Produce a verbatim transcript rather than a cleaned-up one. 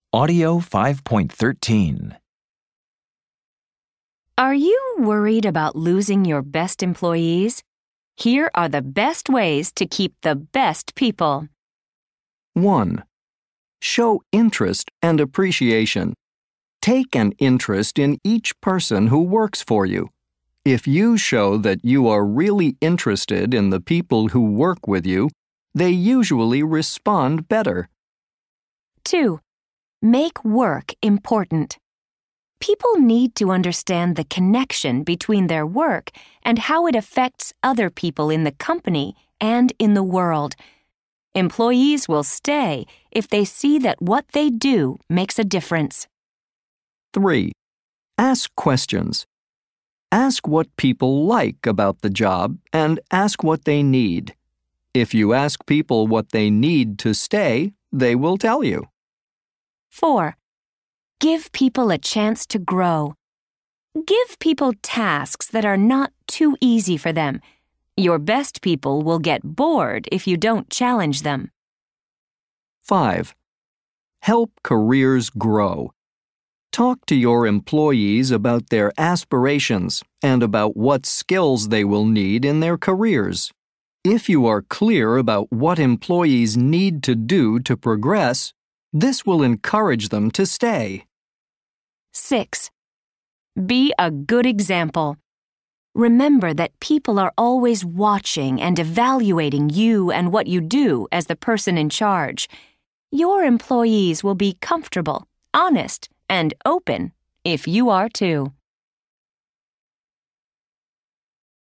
Audio five point thirteen. Are you worried about losing your best employees? Here are the best ways to keep the best people. one. Show interest and appreciation. Take an interest in each person who works for you. If you show that you are really interested in the people who work with you, they usually respond better. two. Make work important. People need to understand the connection between their work and how it affects other people in the company and in the world. Employees will stay if they see that what they do makes a difference. three. Ask questions. Ask what people like about the job and ask what they need. If you ask people what they need to stay, they will tell you. four. Give people a chance to grow. Give people tasks that are not too easy for them. Your best people will get bored if you don't challenge them. five. Help careers grow. Talk to your employees about their aspirations and about what skills they will need in their careers. If you are clear about what employees need to do to progress, this will encourage them to stay. six. Be a good example. Remember that people are always watching and evaluating you and what you do as the person in charge. Your employees will be comfortable, honest, and open if you are too.